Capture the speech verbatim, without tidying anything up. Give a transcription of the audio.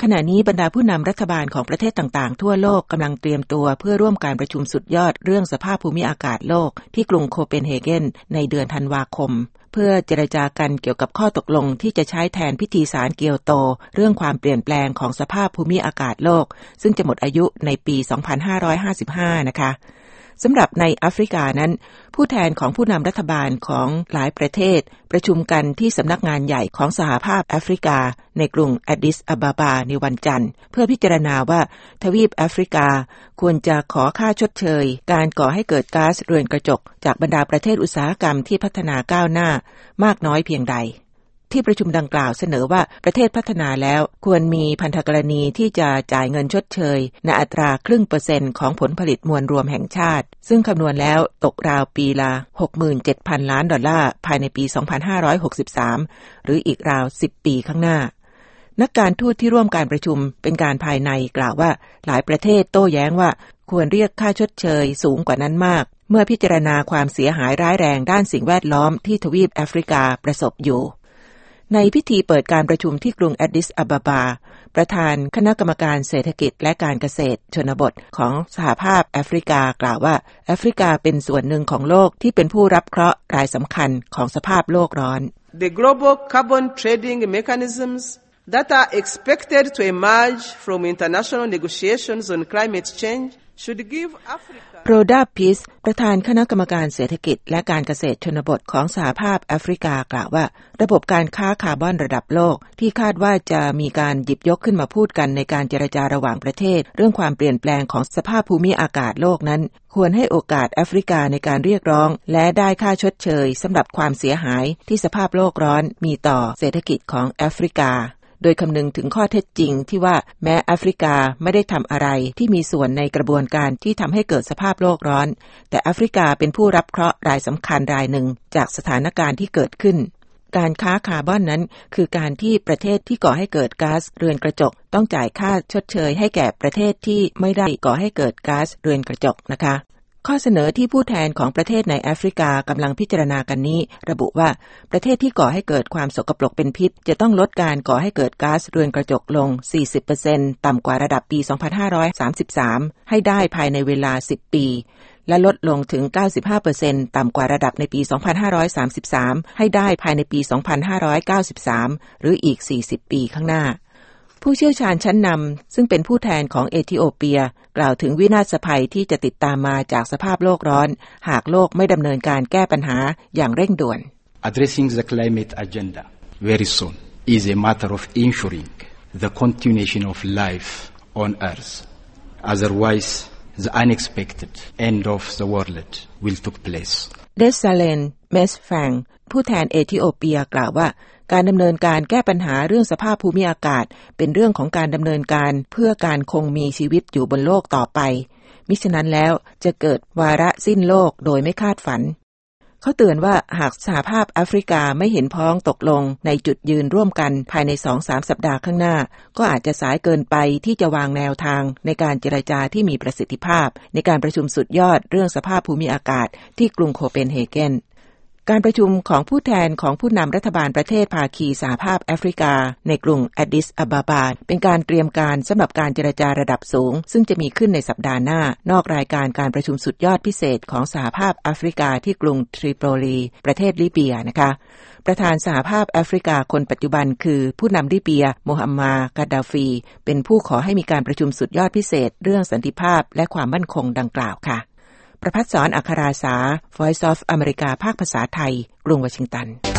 ขณะนี้บรรดาผู้นำรัฐบาลของประเทศต่างๆทั่วโลกกำลังเตรียมตัวเพื่อร่วมการประชุมสุดยอดเรื่องสภาพภูมิอากาศโลกที่กรุงโคเปนเฮเกนในเดือนธันวาคมเพื่อเจรจากันเกี่ยวกับข้อตกลงที่จะใช้แทนพิธีสารเกียวโตเรื่องความเปลี่ยนแปลงของสภาพภูมิอากาศโลกซึ่งจะหมดอายุในปี สองพันห้าร้อยห้าสิบห้า นะคะสำหรับในแอฟริกานั้นผู้แทนของผู้นำรัฐบาลของหลายประเทศประชุมกันที่สำนักงานใหญ่ของสหภาพแอฟริกาในกรุงแอดดิสอะบาบาในวันจันทร์เพื่อพิจารณาว่าทวีปแอฟริกาควรจะขอค่าชดเชยการก่อให้เกิดก๊าซเรือนกระจกจากบรรดาประเทศอุตสาหกรรมที่พัฒนาก้าวหน้ามากน้อยเพียงใดที่ประชุมดังกล่าวเสนอว่าประเทศพัฒนาแล้วควรมีพันธกรณีที่จะจ่ายเงินชดเชยในอัตราครึ่งเปอร์เซ็นต์ของผลผลิตมวลรวมแห่งชาติซึ่งคำนวณแล้วตกราวปีละ หกหมื่นเจ็ดพัน ล้านดอลลาร์ภายในปี สองพันห้าร้อยหกสิบสาม หรืออีกราว สิบ ปีข้างหน้านักการทูตที่ร่วมการประชุมเป็นการภายในกล่าวว่าหลายประเทศโต้แย้งว่าควรเรียกค่าชดเชยสูงกว่านั้นมากเมื่อพิจารณาความเสียหายร้ายแรงด้านสิ่งแวดล้อมที่ทวีปแอฟริกาประสบอยู่ในพิธีเปิดการประชุมที่กรุงแอดดิสอะบาบาประธานคณะกรรมการเศรษฐกิจและการเกษตรชนบทของสหภาพแอฟริกากล่าวว่าแอฟริกาเป็นส่วนหนึ่งของโลกที่เป็นผู้รับเคราะห์รายสำคัญของสภาพโลกร้อน The global carbon trading mechanisms that are expected to emerge from international negotiations on climate change should give Africa โรดาพิสประธานคณะกรรมการเศรษฐกิจและการเกษตรชนบทของสหภาพแอฟริกากล่าวว่าระบบการค้าคาร์บอนระดับโลกที่คาดว่าจะมีการหยิบยกขึ้นมาพูดกันในการเจรจาระหว่างประเทศเรื่องความเปลี่ยนแปลงของสภาพภูมิอากาศโลกนั้นควรให้โอกาสแอฟริกาในการเรียกร้องและได้ค่าชดเชยสำหรับความเสียหายที่สภาพโลกร้อนมีต่อเศรษฐกิจของแอฟริกาโดยคำนึงถึงข้อเท็จจริงที่ว่าแม้แอฟริกาไม่ได้ทำอะไรที่มีส่วนในกระบวนการที่ทำให้เกิดสภาพโลกร้อนแต่แอฟริกาเป็นผู้รับเคราะห์รายสำคัญรายหนึ่งจากสถานการณ์ที่เกิดขึ้นการค้าคาร์บอนนั้นคือการที่ประเทศที่ก่อให้เกิดก๊าซเรือนกระจกต้องจ่ายค่าชดเชยให้แก่ประเทศที่ไม่ได้ก่อให้เกิดก๊าซเรือนกระจกนะคะข้อเสนอที่ผู้แทนของประเทศในแอฟริกากำลังพิจารณากันนี้ระบุว่าประเทศที่ก่อให้เกิดความสกปรกเป็นพิษจะต้องลดการก่อให้เกิดก๊าซเรือนกระจกลง สี่สิบเปอร์เซ็นต์ ต่ำกว่าระดับปี สองพันห้าร้อยสามสิบสาม ให้ได้ภายในเวลา สิบ ปีและลดลงถึง เก้าสิบห้าเปอร์เซ็นต์ ต่ำกว่าระดับในปี สองพันห้าร้อยสามสิบสาม ให้ได้ภายในปี สองพันห้าร้อยเก้าสิบสาม หรืออีก สี่สิบ ปีข้างหน้าผู้เชี่ยวชาญชั้นนำซึ่งเป็นผู้แทนของเอธิโอเปียกล่าวถึงวินาศภัยที่จะติดตามมาจากสภาพโลกร้อนหากโลกไม่ดำเนินการแก้ปัญหาอย่างเร่งด่วน Addressing the climate agenda very soon is a matter of ensuring the continuation of life on Earth. Otherwise, the unexpected end of the world will take place. เดซาเลนเมสแฟงผู้แทนเอธิโอเปียกล่าวว่าการดำเนินการแก้ปัญหาเรื่องสภาพภูมิอากาศเป็นเรื่องของการดำเนินการเพื่อการคงมีชีวิตอยู่บนโลกต่อไปมิฉะนั้นแล้วจะเกิดวาระสิ้นโลกโดยไม่คาดฝันเขาเตือนว่าหากสหภาพแอฟริกาไม่เห็นพ้องตกลงในจุดยืนร่วมกันภายใน สองถึงสาม สัปดาห์ข้างหน้าก็อาจจะสายเกินไปที่จะวางแนวทางในการเจรจาที่มีประสิทธิภาพในการประชุมสุดยอดเรื่องสภาพภูมิอากาศที่กรุงโคเปนเฮเกนการประชุมของผู้แทนของผู้นำรัฐบาลประเทศภาคีสหภาพแอฟริกาในกรุงแอดดิสอะบาบาเป็นการเตรียมการสำหรับการเจรจาระดับสูงซึ่งจะมีขึ้นในสัปดาห์หน้านอกรายการการประชุมสุดยอดพิเศษของสหภาพแอฟริกาที่กรุงทริโปลีประเทศลิเบียนะคะประธานสหภาพแอฟริกาคนปัจจุบันคือผู้นำลิเบียโมฮัมหมัดกาดาฟีเป็นผู้ขอให้มีการประชุมสุดยอดพิเศษเรื่องสันติภาพและความมั่นคงดังกล่าวค่ะประภัสสร อัคราสา Voice of America ภาคภาษาไทยกรุงวอชิงตัน